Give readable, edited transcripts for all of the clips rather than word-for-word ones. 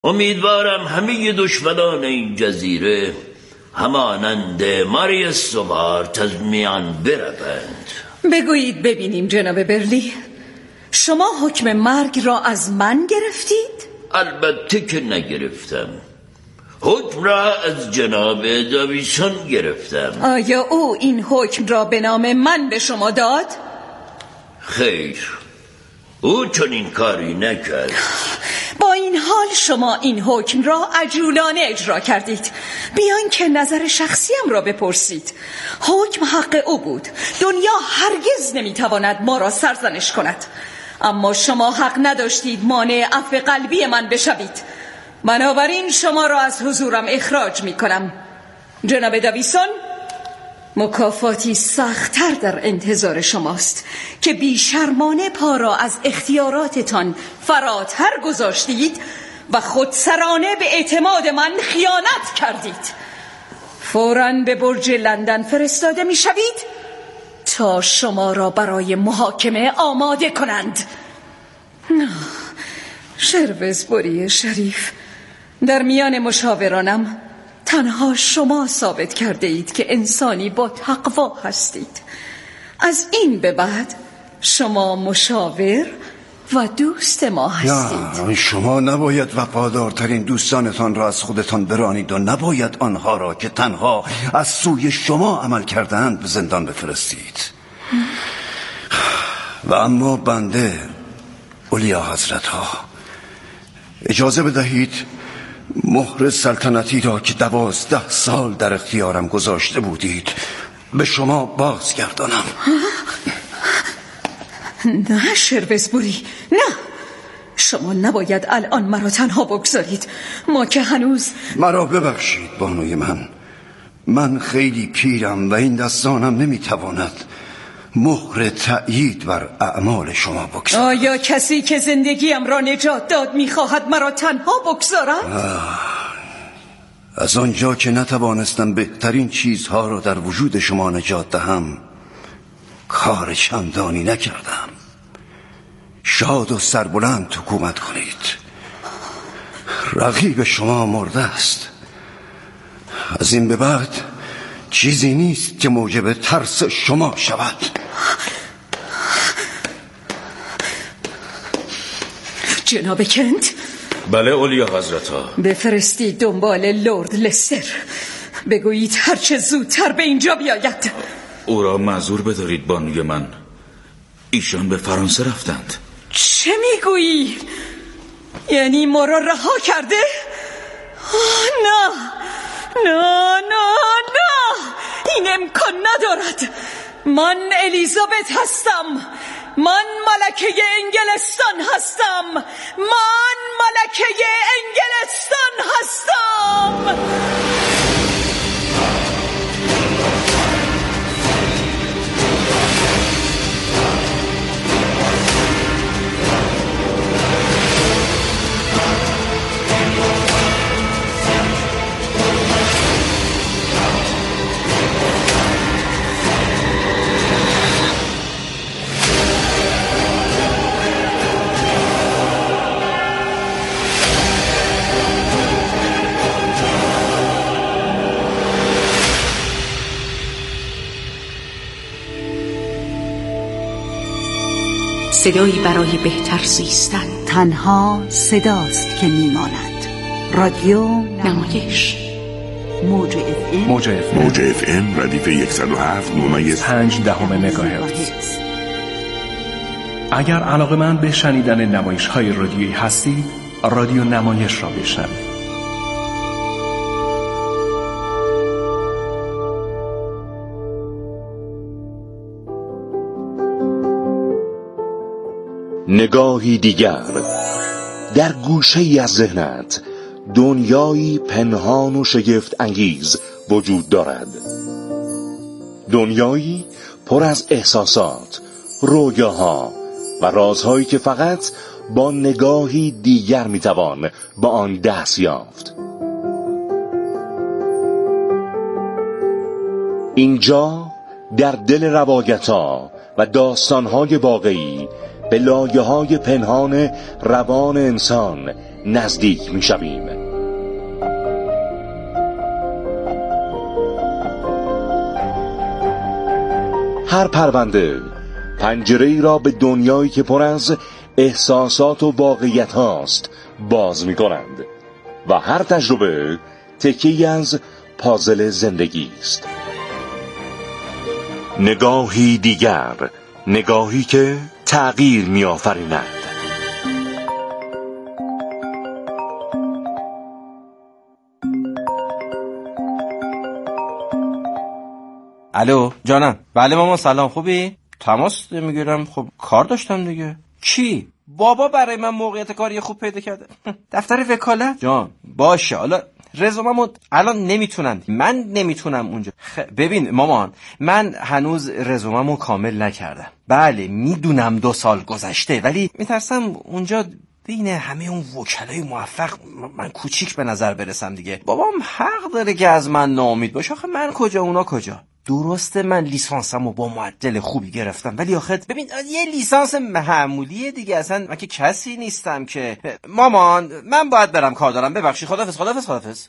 امیدوارم همه دشمنان این جزیره همانند ماری سوارت از میان بروند. بگویید ببینیم جناب برلی، شما حکم مرگ را از من گرفتید؟ البته که نگرفتم، حکم را از جناب داویسون گرفتم. آیا او این حکم را به نام من به شما داد؟ خیر، او چنین کاری نکرد. با این حال شما این حکم را عجولانه اجرا کردید، بیان که نظر شخصیم را بپرسید. حکم حق او بود، دنیا هرگز نمیتواند ما را سرزنش کند، اما شما حق نداشتید مانع عفو قلبی من بشوید. بنابراین شما را از حضورم اخراج میکنم. جناب داویسون، مکافاتی سخت‌تر در انتظار شماست که بیشرمانه پا را از اختیاراتتان فراتر گذاشتید و خودسرانه به اعتماد من خیانت کردید. فوراً به برج لندن فرستاده می شوید تا شما را برای محاکمه آماده کنند. شروزبوری شریف، در میان مشاورانم تنها شما ثابت کرده اید که انسانی با تقوا هستید. از این به بعد شما مشاور و دوست ما هستید. نه، شما نباید وفادارترین دوستانتان را از خودتان برانید و نباید آنها را که تنها از سوی شما عمل کردند به زندان بفرستید. و اما بنده، اولیا حضرت‌ها، اجازه بدهید مهر سلطنتی را که 12 سال در اختیارم گذاشته بودید به شما بازگردانم. نه شروزبوری، نه، شما نباید الان مرا تنها بگذارید. ما که هنوز... مرا ببخشید بانوی من خیلی پیرم و این دستانم نمیتواند مهر تأیید بر اعمال شما بگذارد. آیا کسی که زندگیم را نجات داد میخواهد مرا تنها بگذارد؟ از آنجا که نتوانستم بهترین چیزها را در وجود شما نجات دهم، کار چندانی نکردم. شاد و سربلند حکومت کنید. رقیب شما مرده است. از این به بعد چیزی نیست که موجب ترس شما شود. جناب کنت؟ بله اولیا حضرت‌ها. بفرستید دنبال لرد لستر، بگویید هرچه زودتر به اینجا بیاید. او را معذور بدارید بانوی من، ایشان به فرانسه رفتند. چه میگویی؟ یعنی ما را رها کرده؟ نه نه نه نه، این امکان ندارد. من الیزابت هستم، من ملکه انگلستان هستم، من ملکه انگلستان هستم. صدایی برای بهتر زیستن. تنها صداست که میماند. رادیو نمایش. موج اف ام ردیف 107.5 مگاهرتز. اگر علاقه‌مند به شنیدن نمایش‌های رادیویی هستید، رادیو نمایش را بشنوید. نگاهی دیگر. در گوشه‌ای از ذهنت دنیایی پنهان و شگفت انگیز وجود دارد. دنیایی پر از احساسات، رویاها و رازهایی که فقط با نگاهی دیگر میتوان با آن دست یافت. اینجا در دل روایت‌ها و داستان‌های واقعی به لایه‌های پنهان روان انسان نزدیک میشویم. هر پرونده پنجره‌ای را به دنیایی که پر از احساسات و واقعیت هاست باز می کنند و هر تجربه تکه‌ای از پازل زندگی است. نگاهی دیگر، نگاهی که تغییر می آفریند. الو جانم. بله مامان سلام، خوبی؟ تماس میگیرم. خب کار داشتم دیگه. کی؟ بابا برای من موقعیت کاری خوب پیدا کرده. دفتر وکالت. جان باشه، حالا رزوممو الان نمیتونن، من نمیتونم اونجا. ببین مامان، من هنوز رزوممو کامل نکردم. بله میدونم 2 سال گذشته، ولی میترسم اونجا بین همه اون وکلای موفق من کوچیک به نظر برسم دیگه. بابام حق داره که از من ناامید باشه. آخه من کجا اونا کجا؟ درسته من لیسانسمو با معدل خوبی گرفتم، ولی آخه ببین یه لیسانس معمولیه دیگه، اصلا من که کسی نیستم که. مامان من باید برم، کار دارم، ببخشی. خدافظ.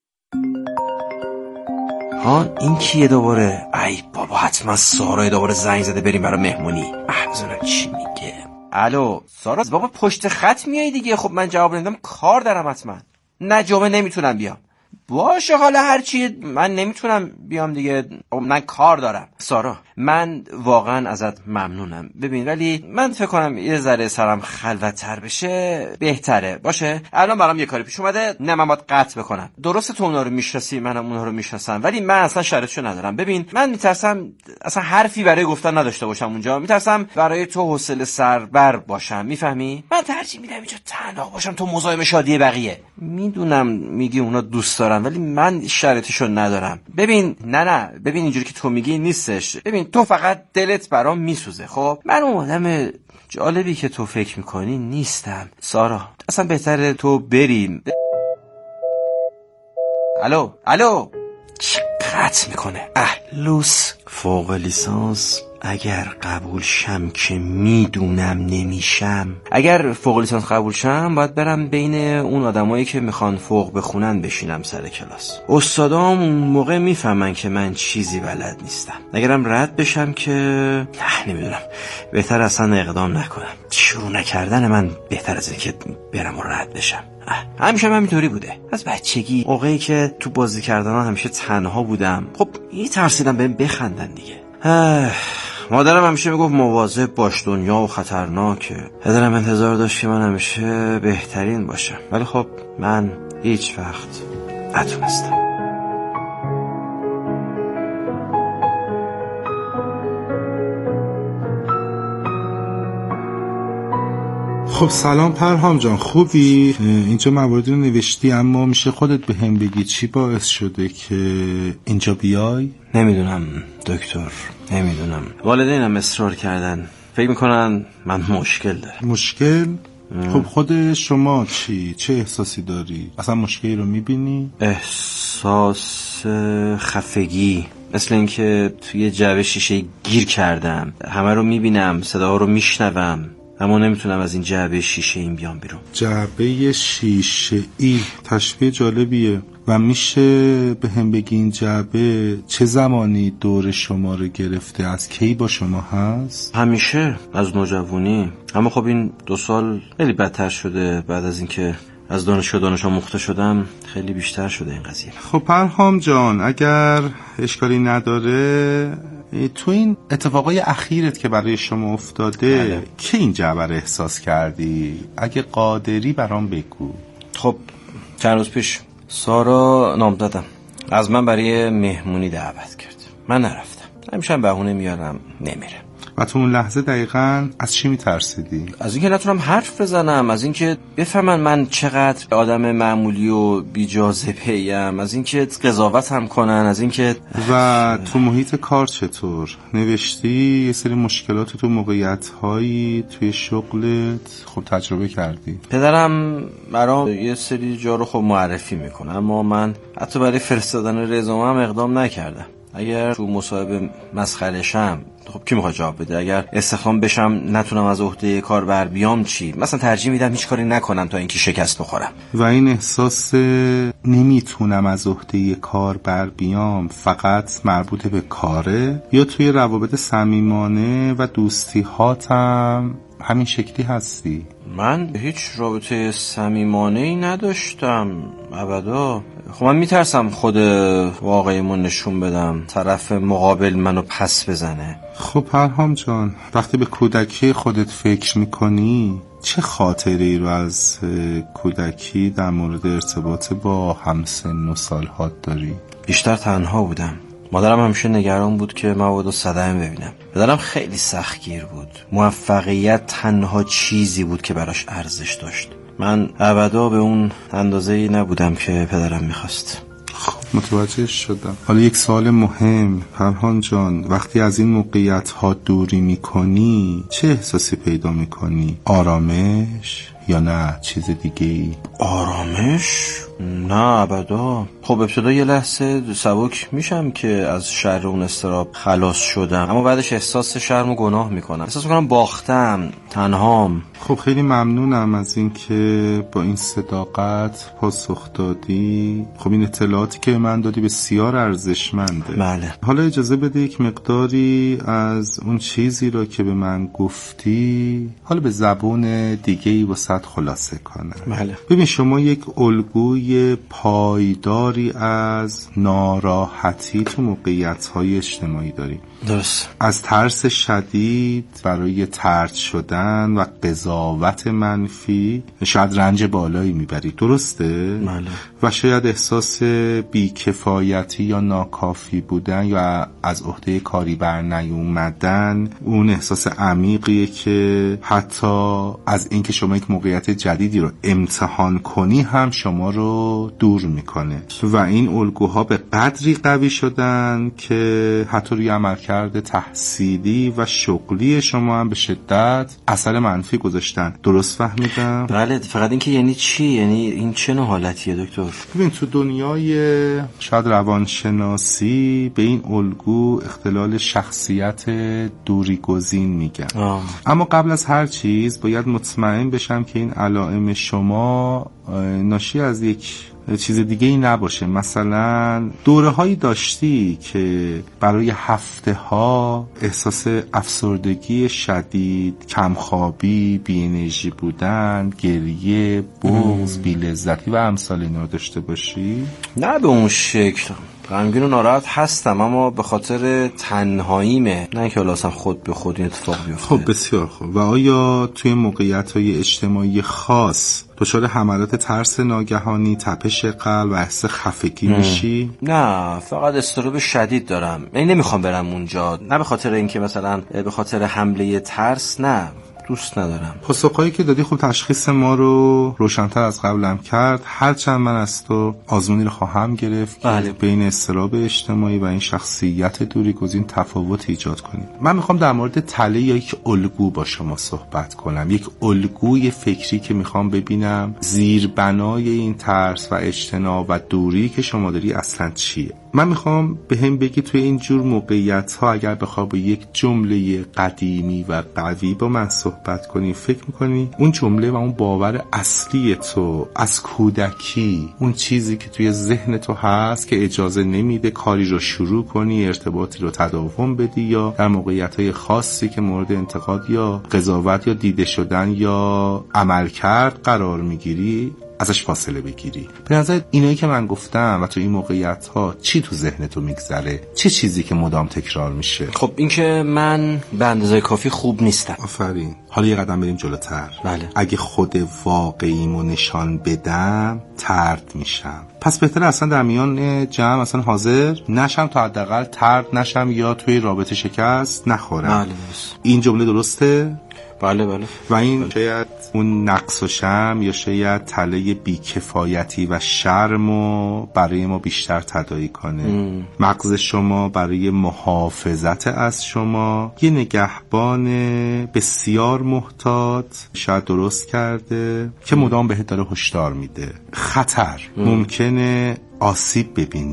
ها این کیه دوباره؟ ای بابا حتما سارا دوباره زنگ زده بریم برای مهمونی. بزنم چی میگه. الو سارا بابا پشت خط میای دیگه. خب من جواب نمیدم، کار دارم حتما. نه جمعه نمیتونم بیام. باشه حالا هرچی، من نمیتونم بیام دیگه، من کار دارم. سارا من واقعا ازت ممنونم. ببین ولی من فکر کنم یه ذره سرم خلوت‌تر بشه بهتره. باشه الان برام یه کاری پیش اومده، نه من باید قطع بکنم. درسته تو اونا رو میشناسی، منم اونا رو میشناسم، ولی من اصلا شرطشو ندارم. ببین من میترسم اصلا حرفی برای گفتن نداشته باشم اونجا. میترسم برای تو حوصله سربر باشم، میفهمی؟ من ترجیح میدم اینجا تنها باشم، تو مزاحم شادی بقیه. میدونم میگی اونا دوست دارن، ولی من شرطشو ندارم. ببین نه ببین اینجوری که تو میگی نیستش. ببین تو فقط دلت برام میسوزه. خب من اون آدم جالبی که تو فکر میکنی نیستم سارا. اصلا بهتره تو بریم. الو چی قطع میکنه؟ لوس. فوق لیسانس اگر قبول شم که میدونم نمیشم، اگر فوق لیسانس قبول شم باید برم بین اون آدمایی که میخوان فوق بخونن بشینم سر کلاس. استادام اون موقع میفهمن که من چیزی بلد نیستم. اگرم رد بشم که نمیدونم، بهتر اصلا اقدام نکنم. شروع نکردن من بهتر از اینکه برم و رد بشم. همیشه من اینطوری بوده از بچگی. موقعی که تو بازی کردن ها همیشه تنها بودم، خب یه ترسیدم بهم بخندن دیگه. مادرم همیشه میگفت مواظب باش، دنیا و خطرناکه. پدرم انتظار داشت که من همیشه بهترین باشم، ولی خب من هیچ وقت نتونستم. خب سلام پرهام جان، خوبی؟ اینجا مواردی رو نوشتی، اما میشه خودت به هم بگی چی باعث شده که اینجا بیای؟ نمیدونم دکتر، نمیدونم. والدینم اصرار کردن، فکر میکنن من مشکل دارم. مشکل؟ خب خود شما چه احساسی داری؟ اصلا مشکلی رو میبینی؟ احساس خفگی، مثل اینکه توی جعبه شیشه گیر کردم. همه رو میبینم، صداها رو میشنوم، اما نمیتونم از این جعبه شیشه این بیام بیرون. جعبه شیشه ای تشبیه جالبیه. و میشه به هم بگی این جعبه چه زمانی دور شما رو گرفته؟ از کی با شما هست؟ همیشه از نوجوانی، اما خب این 2 سال خیلی بدتر شده. بعد از اینکه از دانش آموخته شدم خیلی بیشتر شده این قضیه. خب پرهام جان اگر اشکالی نداره، تو این اتفاقای اخیرت که برای شما افتاده که این جعبه رو احساس کردی؟ اگه قادری برام بگو. خب چند روز پیش سارا نام دادم، از من برای مهمونی دعوت کرد. من نرفتم، همیشه بهونه میارم نمیرم. و تو اون لحظه دقیقاً از چی میترسیدی؟ از اینکه نتونم حرف بزنم، از اینکه بفهمن من چقدر آدم معمولی و بی جاذبه‌ام، از اینکه قضاوتم کنن، از اینکه. و تو محیط کار چطور؟ نوشتی یه سری مشکلات تو موقعیت‌هایی توی شغلت خب تجربه کردی. پدرم برام یه سری جا رو خب معرفی میکنه، اما من حتی برای فرستادن رزومه‌ام اقدام نکردم. اگر تو مصاحبه مسخره‌شم خب کی میخواد جواب بده؟ اگر استخدام بشم نتونم از عهده کار بر بیام چی؟ مثلا ترجیح میدم هیچ کاری نکنم تا اینکه شکست بخورم. و این احساس نمیتونم از عهده کار بر بیام فقط مربوط به کاره یا توی روابط صمیمانه و دوستی هاتم همین شکلی هستی؟ من هیچ رابطه صمیمانه‌ای نداشتم ابدا. خب من میترسم خود واقعیمو نشون بدم، طرف مقابل منو پس بزنه. خب پرهام جان، وقتی به کودکی خودت فکر میکنی چه خاطره ای رو از کودکی در مورد ارتباط با همسن و سالهات داری؟ بیشتر تنها بودم. مادرم همیشه نگران بود که مبادا صدمه ببینم. پدرم خیلی سختگیر بود. موفقیت تنها چیزی بود که براش ارزش داشت. من ابدا به اون اندازه‌ای نبودم که پدرم میخواست. خب متوجه شدم. حالا یک سوال مهم، پرهام جان، وقتی از این موقعیت ها دوری میکنی چه احساسی پیدا میکنی؟ آرامش یا نه چیز دیگه ای؟ آرامش؟ نه ابدا. خب ابتدا یه لحظه سبک میشم که از شر اون اضطراب خلاص شدم، اما بعدش احساس شرم و گناه میکنم. احساس میکنم باختم، تنهام. خب خیلی ممنونم از این که با این صداقت پاسخ دادی. خب این اطلاعاتی که من دادی بسیار ارزشمنده. بله. حالا اجازه بده یک مقداری از اون چیزی را که به من گفتی حالا به زبون دیگه‌ای واسط خلاصه کنم. بله. ببین شما یک الگوی پایداری از ناراحتی تو موقعیت‌های اجتماعی داری. درست. از ترس شدید برای طرد شدن و قضاوت منفی شاید رنج بالایی میبری، درسته؟ بله. و شاید احساس بیکفایتی یا ناکافی بودن یا از عهده کاری بر نیومدن اون احساس عمیقیه که حتی از اینکه شما یک موقعیت جدیدی رو امتحان کنی هم شما رو دور میکنه و این الگوها به قدری قوی شدن که حتی روی عملکرد تحصیلی و شغلی شما هم به شدت اثر منفی گذاشتن. درست فهمیدم؟ بله. فقط این که یعنی چی؟ یعنی این چه نوع حالتیه دکتر؟ ببین تو دنیای شاید روانشناسی به این الگو اختلال شخصیت دوریگزین میگن. اما قبل از هر چیز باید مطمئن بشم که این علائم شما ناشی از یک چیز دیگه ای نباشه. مثلا دوره هایی داشتی که برای هفته ها احساس افسردگی شدید، کمخوابی، بی انرژی بودن، گریه، بغض، بی لذتی و امثال اینا رو داشته باشی؟ نه به اون شکل. غمگین و ناراحت هستم اما به خاطر تنهاییمه، نه که اصلا خود به خود این اتفاق بیفته. خب بسیار خوب. و آیا توی موقعیت‌های اجتماعی خاص دچار حملات ترس ناگهانی، تپش قلب و احساس خفگی میشی؟ نه، فقط اضطراب شدید دارم. یعنی نمیخوام برم اونجا، نه به خاطر اینکه مثلا به خاطر حمله ترس، نه، دوست ندارم. پاسخهایی که دادی خوب تشخیص ما رو روشن‌تر از قبلم کرد. هرچند من از تو آزمونی رو خواهم گرفت که بین اضطراب اجتماعی و این شخصیت دوریگزین تفاوت ایجاد کنیم. من میخوام در مورد تله یا یک الگو با شما صحبت کنم، یک الگوی فکری که میخوام ببینم زیربنای این ترس و اجتناب و دوری که شما داری اصلا چیه. من میخوام به هم بگی توی این جور موقعیت ها اگر بخوای با یک جمله قدیمی و قوی با من صحبت کنی، فکر میکنی اون جمله و اون باور اصلی تو از کودکی، اون چیزی که توی ذهن تو هست که اجازه نمیده کاری رو شروع کنی، ارتباطی رو تداوم بدی، یا در موقعیت های خاصی که مورد انتقاد یا قضاوت یا دیده شدن یا عملکرد قرار میگیری ازش فاصله بگیری. به نظر اینایی که من گفتم و تو این موقعیت ها چی تو ذهن تو میگذره؟ چه چیزی که مدام تکرار میشه؟ خب این که من به اندازه کافی خوب نیستم. آفرین. حالا یه قدم بریم جلوتر. بله. اگه خود واقعیمو نشان بدم طرد میشم، پس بهتره اصلا در میان جمع اصلا حاضر نشم تا حداقل طرد نشم یا توی رابطه شکست نخورم. بله. این جمله درسته؟ بله بله. و این شاید اون نقص و شرم یا شاید تله بیکفایتی و شرمو برای ما بیشتر تداعی کنه. مغز شما برای محافظت از شما یه نگهبان بسیار محتاط شاید درست کرده که مدام بهت داره هشدار میده. خطر، ممکنه آسیب ببینی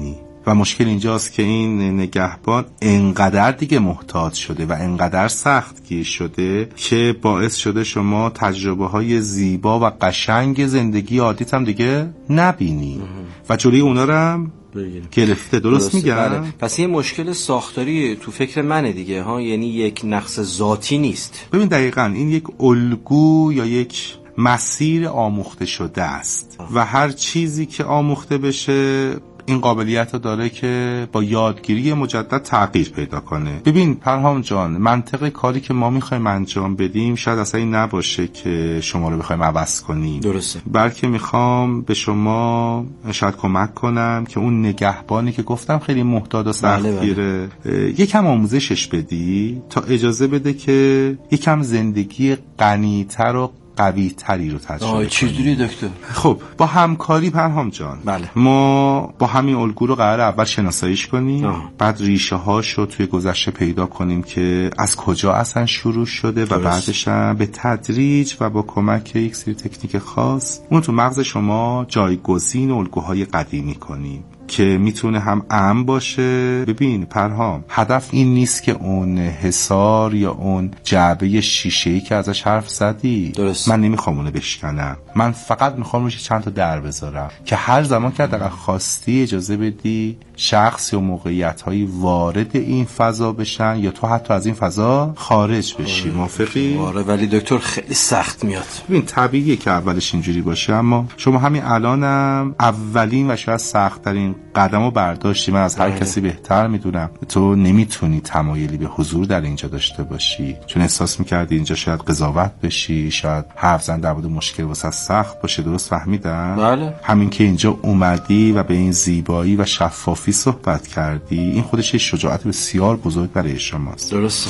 و مشکل اینجاست که این نگهبان انقدر دیگه محتاط شده و انقدر سختگیر شده که باعث شده شما تجربه های زیبا و قشنگ زندگی عادیت هم دیگه نبینی و جلوی اونا رو هم گرفته. درست میگم؟ بله. پس یه مشکل ساختاری تو فکر منه دیگه ها، یعنی یک نقص ذاتی نیست. ببین دقیقاً این یک الگو یا یک مسیر آموخته شده است و هر چیزی که آموخته بشه این قابلیت رو داره که با یادگیری مجدد تغییر پیدا کنه. ببین پرهام جان، منطق کاری که ما میخوایم انجام بدیم شاید اصلا این نباشه که شما رو بخوایم عوض کنیم. درسته. بلکه میخوام به شما شاید کمک کنم که اون نگهبانی که گفتم خیلی محتاط و سختگیره یکم آموزشش بدی تا اجازه بده که یکم زندگی غنی‌تر و قوی تری رو تجربه کنیم. چجوری دکتر؟ خب با همکاری پرهام جان. بله. ما با همین الگو رو قرار اول شناساییش کنیم بعد ریشه هاشو توی گذشته پیدا کنیم که از کجا اصلا شروع شده و بعدش هم به تدریج و با کمک یک سری تکنیک خاص اون تو مغز شما جایگزین الگوهای قدیمی کنیم که میتونه هم امن باشه. ببین پرهام، هدف این نیست که اون حصار یا اون جعبه شیشه‌ای که ازش حرف زدی درست. من نمیخوام اونو بشکنم، من فقط میخوام روش چند تا در بذارم که هر زمان که حداقل خواستی اجازه بدی شخص یا موقعیت‌هایی وارد این فضا بشن یا تو حتی از این فضا خارج بشی. موافقی؟ آره ولی دکتر خیلی سخت میاد. ببین طبیعیه که اولش اینجوری باشه، اما شما همین الانم اولین و شاید سخت‌ترین قدمو برداشتی. من از هر کسی بهتر میدونم تو نمیتونی تمایلی به حضور در اینجا داشته باشی چون احساس میکردی اینجا شاید قضاوت بشی، شاید حرف زدن در مورد مشکل واسه سخت باشه. درست فهمیدم؟ بله. همین که اینجا اومدی و به این زیبایی و شفافی صحبت کردی این خودش یه شجاعت بسیار بزرگ برای شماست. درسته.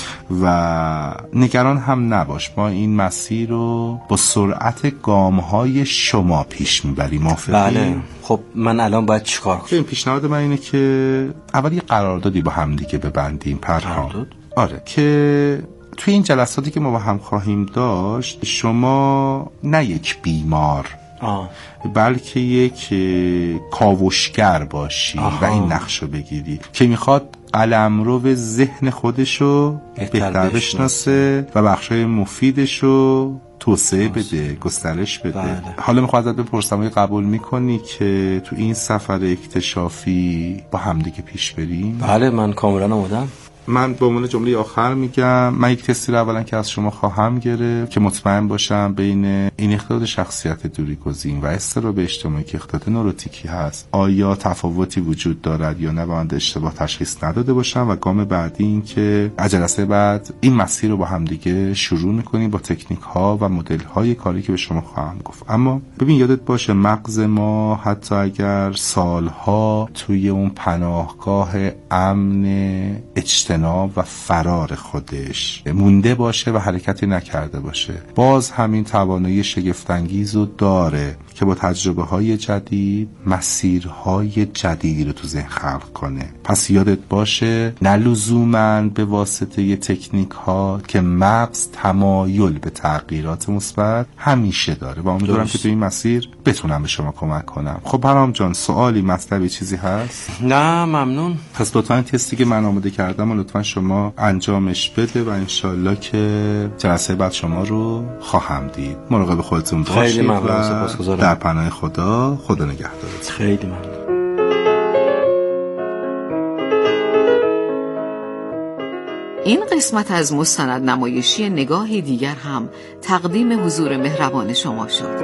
و نگران هم نباش، ما این مسیر رو با سرعت گام‌های شما پیش میبریم. موافقی؟ بله. خب من الان باید چیکار کنم؟ پیشنهاد من اینه که اول یه قراردادی با هم دیگه ببندیم پرهام. آره که توی این جلساتی که ما با هم خواهیم داشت شما نه یک بیمار بلکه یک کاوشگر باشی و این نقش رو بگیری که میخواد قلمرو ذهن خودشو بهتر بشناسه و بخشای مفیدشو توسعه بده، گسترش بده. بله. حالا میخواد ازت بپرسم قبول میکنی که تو این سفر اکتشافی با همدیگه پیش بریم؟ بله من کاملا آمادم. من به عنوان جمله آخر میگم من یک تستی رو اولا که از شما خواهم گرفت که مطمئن باشم بین این اختلال شخصیت دوری گزین و اضطراب اجتماعی که اختلال نوروتیکی هست آیا تفاوتی وجود دارد یا نه و من اشتباه تشخیص نداده باشم. و گام بعدی این که جلسه بعد این مسیر رو با هم دیگه شروع میکنیم با تکنیک ها و مدل های کاری که به شما خواهم گفت. اما ببین یادت باشه مغز ما حتی اگر سالها توی اون پناهگاه امن اجتماعی و فرار خودش مونده باشه و حرکتی نکرده باشه باز همین توانایی شگفت‌انگیز رو داره که با تجربه های جدید مسیرهای جدیدی رو تو ذهن خلق کنه. پس یادت باشه نه لزوماً به واسطه تکنیک ها که مغز تمایل به تغییرات مثبت همیشه داره و امیدوارم که تو این مسیر بتونم به شما کمک کنم. خب پرهام جان سوالی مطلبی چیزی هست؟ نه ممنون. پس لطفاً تستی که من آماده کردم و لطفاً شما انجامش بده و انشالله که جلسه بعد شما رو خواهم دید. مراقب خودتون باشید و در پناه خدا نگهدارتون. خیلی ممنون. این قسمت از مستند نمایشی نگاهی دیگر هم تقدیم حضور مهربان شما شد.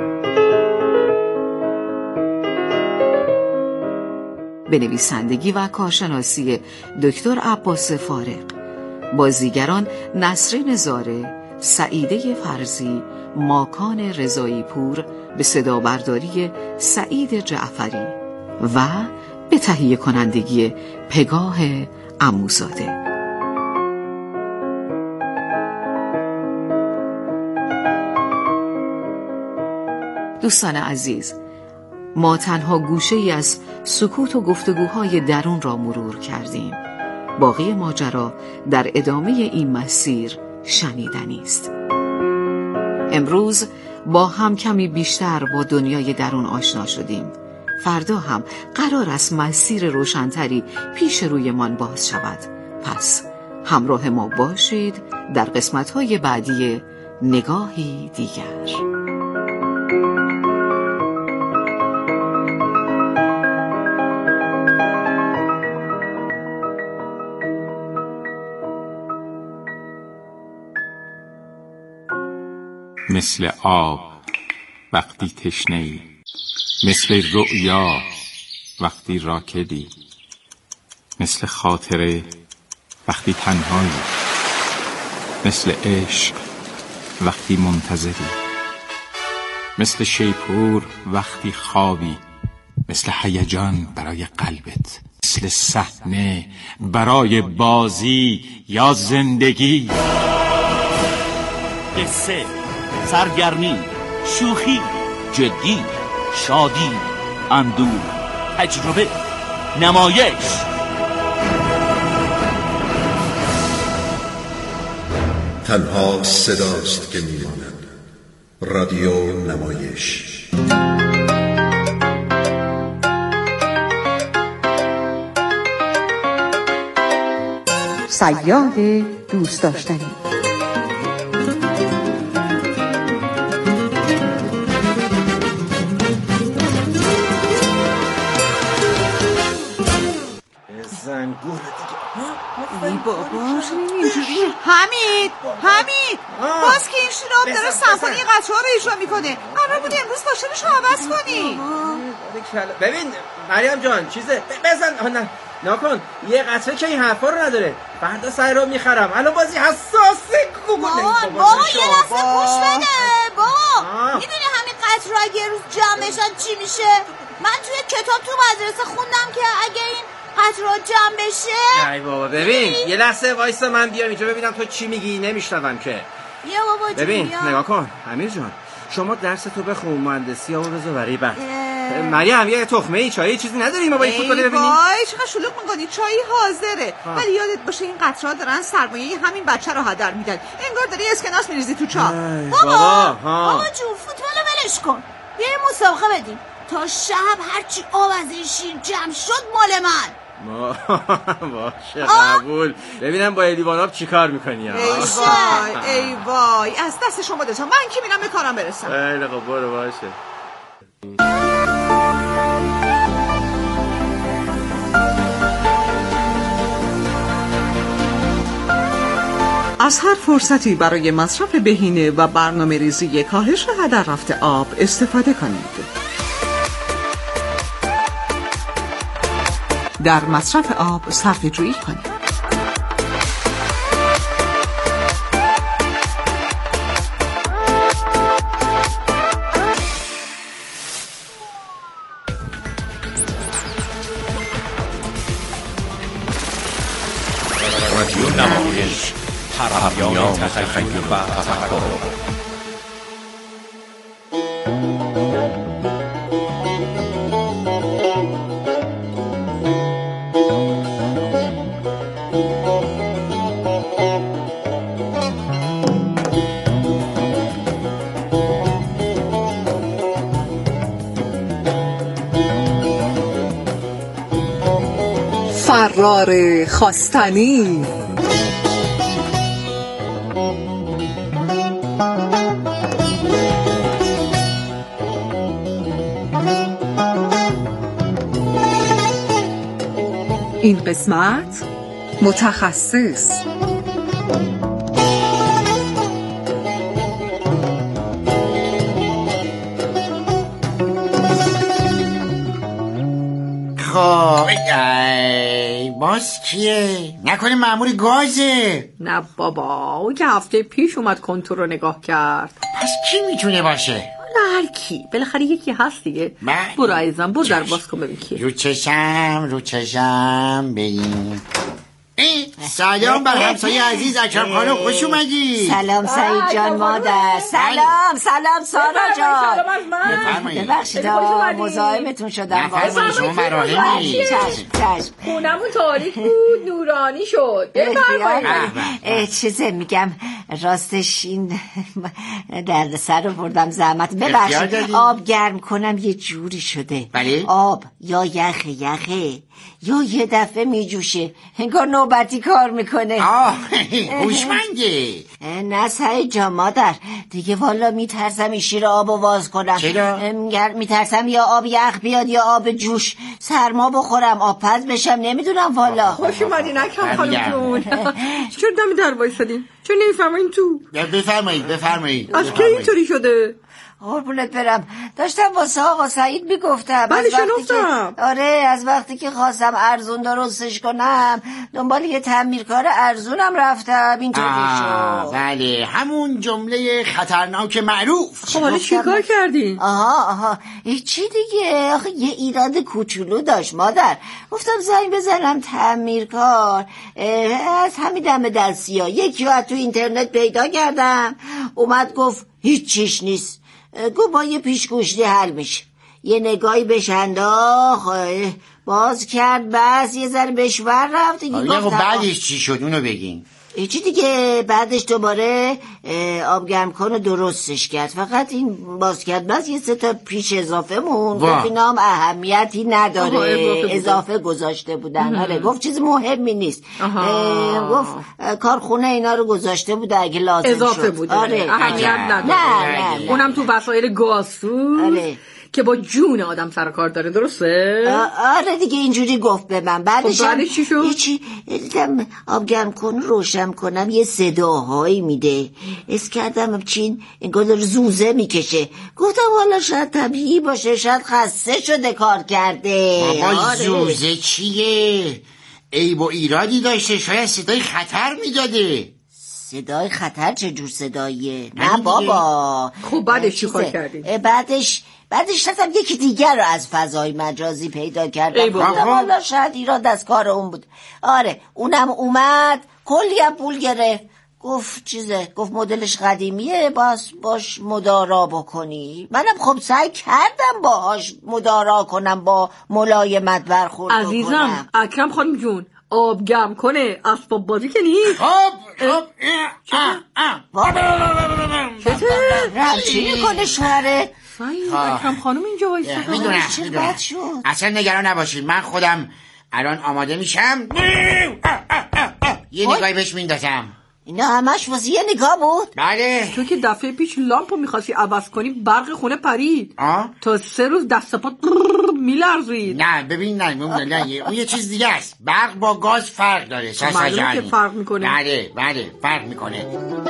به نویسندگی و کارشناسی دکتر عباس فارغ، بازیگران نسرین زاره، سعیده فرزی، ماکان رضایی پور، به صدا برداری سعید جعفری و به تهیه کنندگی پگاه عموزاده. دوستان عزیز، ما تنها گوشه‌ای از سکوت و گفتگوهای درون را مرور کردیم. باقی ماجرا در ادامه این مسیر شنیدنی است. امروز با هم کمی بیشتر با دنیای درون آشنا شدیم. فردا هم قرار است مسیر روشنتری پیش رویمان باز شود. پس همراه ما باشید در قسمت‌های بعدی نگاهی دیگر. مثل آب وقتی تشنه‌ای، مثل رؤیا وقتی راکدی، مثل خاطره وقتی تنهایی، مثل عشق وقتی منتظری، مثل شیپور وقتی خوابی، مثل هیجان برای قلبت، مثل صحنه برای بازی یا زندگی. قصه، سرگرمی، شوخی، جدی، شادی، اندوه، تجربه، نمایش. تنها صداست که میماند. رادیو نمایش. صیاد دوست داشتنی. ای بابا اینجوری. حمید باز که این شیراب داره سمفونی قطره رو اجرا میکنه. قرار بود امروز پاشنشو عوض کنی. ببین مریم جان چیزه بزن نکن یه قطره که این حرفا رو نداره. فردا سعی رو میخرم. الان بازی حساسه. بابا یه لحظه گوش بده. بابا میدونی همین قطره اگه یه روز جمع بشن چی میشه؟ من توی کتاب تو مدرسه خوندم که اگه این قطره جمع بشه. ای بابا ببین یه لحظه وایسا من بیام اینجا ببینم تو چی میگی. نمیشنوم که. یه بابا ببین نگاه کن امیر جان شما درس تو بخون مهندسی ها بذار برای بعد. مریم یه تخمه چایی چیزی نداری ما با این فوتبال ببینیم؟ وای چقدر شلوغ می‌کنی. چایی حاضره. ولی یادت باشه این قطره‌ها دارن سرمایه همین بچه رو هدر میدن. انگار داری اسکناس میریزی تو چاه. بابا جون فوتبال ولش کن. یه مسابقه بدیم تا شب هرچی آب از این شیر جمع شد مال من. باشه قبول. ببینم با لیواناب چی کار میکنی. ای وای از دست شما دوتا من که میرم به کارم برسم. خیلی خوب برو باشه. از هر فرصتی برای مصرف بهینه و برنامه ریزی کاهش هدر رفته آب استفاده کنید. در مصرف آب صرفه جویی کنید. رادیو نمایش، پرهمیان تخیل و تفکر. فرار خواستنی. این قسمت متخصص. خب باز کیه؟ نکنه مأمور گازه؟ نه بابا اون که هفته پیش اومد کنتور رو نگاه کرد. پس کی میتونه باشه؟ نه هر کی بالاخره یکی هست دیگه. برو عزیزم برو در باز کن ببین کیه. رو چشم ببین سلام بر همسایه عزیز اکرم خانم، خوش اومدی. سلام سعید جان مادر. سلام سارا جان. ببخشید مزاحمتون شدم. شما مراحمی. چشم. خونمون تاریک بود نورانی شد. بفرمایید. چیزه میگم راستش این درد سر رو بردم زحمت. ببخشید آب گرم کنم یه جوری شده. بله؟ آب یا یخه یا یه دفعه میجوشه انگار نوبتی کار میکنه. هوشمنده. نه سعید جان مادر دیگه والا میترسم این شیر آبو باز کنم. چرا؟ میترسم یا آب یخ بیاد یا آب جوش، سرما بخورم آب پز بشم، نمیدونم والا. خوش اومدین اکرم خانم جون. چرا دمی در وایسادین؟ چرا نمیفرمایین تو؟ بفرمایید. از کی اینطوری شده؟ قربونت برم داشتم واسه آقا سعید میگفتم. بله شنفتم. آره از وقتی که خواستم ارزون درستش کنم دنبال یه تعمیرکار ارزونم رفتم اینطوری شد. بله همون جمله خطرناک معروف. خب حالا چی کار کردین؟ آها چی دیگه آخه یه ایراد کوچولو داشت مادر. گفتم زنگ بزنم تعمیرکار. از همین دم دستیا یکی رو تو اینترنت پیدا کردم اومد گفت هیچ چیش نیست. گفت با یه پیشگوشتی حل میشه. یه نگاهی بهش انداخت باز کرد بس یه ذره بهش ور رفت دیگه. بعدش چی شد اونو بگین. چی دیگه بعدش دوباره آبگرم کن درستش کرد. فقط این باز کرد بس یه 3 تا پیش اضافه مون. گفت اینا هم اهمیتی نداره اضافه گذاشته بودن. آره گفت چیز مهمی نیست. گفت کارخونه اینا رو گذاشته بوده اگه لازم اضافه شد. بوده. آره اهمیت نداره. نه. اونم تو وسایل گازسوز. آره که با جون آدم سر کار داره درسته؟ آره دیگه اینجوری گفت به من. بعدش چی شد؟ هیچی دیدم آبگرم کن روشن کنم یه صداهایی میده. اس کردم چین انگار داره زوزه میکشه. گفتم حالا شاید طبیعی باشه شاید خسته شده کار کرده. بابا زوزه چیه؟ عیب و ایرادی داشته شاید صدای خطر میداده. صدای خطر چه جور صداییه؟ نه بابا. خب بعدش چی کار کردی؟ بعدش رفتم یکی دیگر رو از فضای مجازی پیدا کردم. گفتم والا شاید ایراد از کار اون بود. آره اونم اومد کلی هم پول گرفت. گفت مدلش قدیمیه باش مدارا بکنی. منم خب سعی کردم باهاش مدارا کنم با ملایمت برخورد کنم. عزیزم اکرم خانم جون آب گرم کنه اسباب بازی که نیست. چی میکنه شوهره؟ اکرم خانم اینجا وایساده. میدونم اصلا نگران نباشید من خودم الان آماده میشم. یه نگاهی بهش میندازم. اینا همش واسه یه نگاه بود؟ بله. تو که دفعه پیش لامپو میخواستی عوض کنی برق خونه پرید. تا 3 روز دست پات میلرزید. نه ببین نه اون یه چیز دیگه است. برق با گاز فرق داره. معلومه که فرق میکنه. بله فرق میکنه.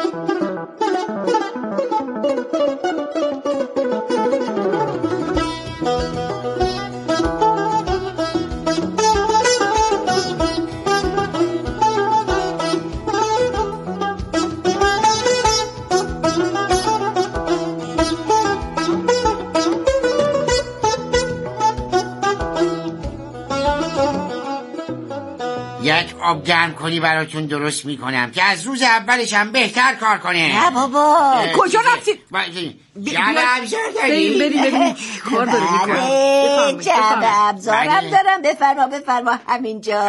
یک آب گرم کنی براتون درست میکنم که از روز اولش هم بهتر کار کنه. نه بابا کجا رفتی؟ جعبه ابزار داری؟ بریم کار داری جعبه ابزارم دارم. بفرما همینجا.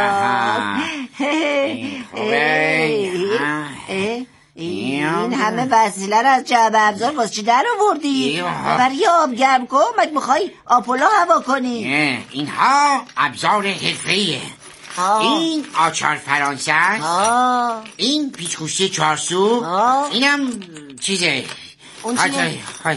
این همه وسیله رو از جعبه ابزار واسه چی در آوردی؟ برای آب گرم کن مگه میخوای آپولو هوا کنی؟ اینها ابزار حرفه‌ایه. این آچار فرانسه است. این پیچ‌گوشتی 4 سو. اینم چیزه اون چیه؟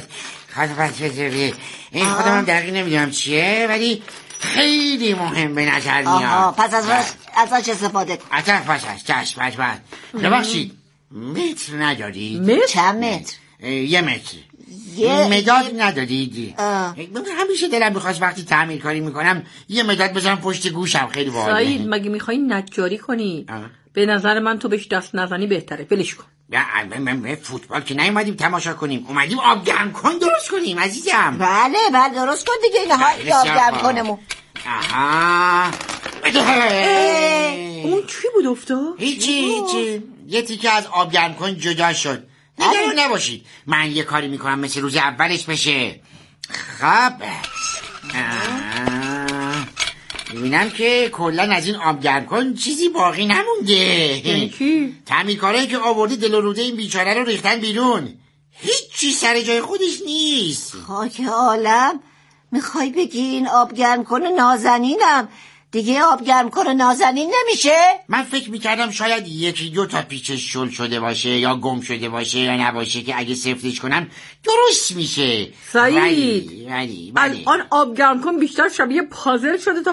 این خودم هم دقیق نمیدونم چیه ولی خیلی مهم به نظر میاد. پس ازش استفاده کن. چشم. ببخشید متر ندارید؟ چند متر؟ 1 متر. مداد ندارید؟ همیشه دلم میخواست وقتی تعمیر کاری میکنم یه مداد بزنم پشت گوشم. خیلی باحاله. سعید مگه میخوای نجاری کنی؟ به نظر من تو بهش دست نزنی بهتره. ولش کن. نه فوتبال که نیومدیم تماشا کنیم اومدیم آب گرم کن درست کنیم عزیزم. بله درست کن دیگه. اینها آب گرم کنمون. اون چی بود افتاد؟ هیچی یه تیکه از آب گرم کن جدا شد. نگران نباشید، من یه کاری میکنم مثل روز اولش بشه. خب میبینم که کلن از این آب گرم کن چیزی باقی نمونده. یعنی کی؟ تعمیرکارایی که آورده دل و روده این بیچاره رو ریختن بیرون. هیچی سر جای خودش نیست. خاک عالم، میخوای بگی این آب گرم کن نازنینم دیگه آب گرم کن نازنین نمیشه؟ من فکر میکردم شاید یکی دو تا پیچش شل شده باشه یا گم شده باشه یا نباشه که اگه سفتش کنم درست میشه. سعید ولی الان آب گرم کن بیشتر شبیه پازل شده تا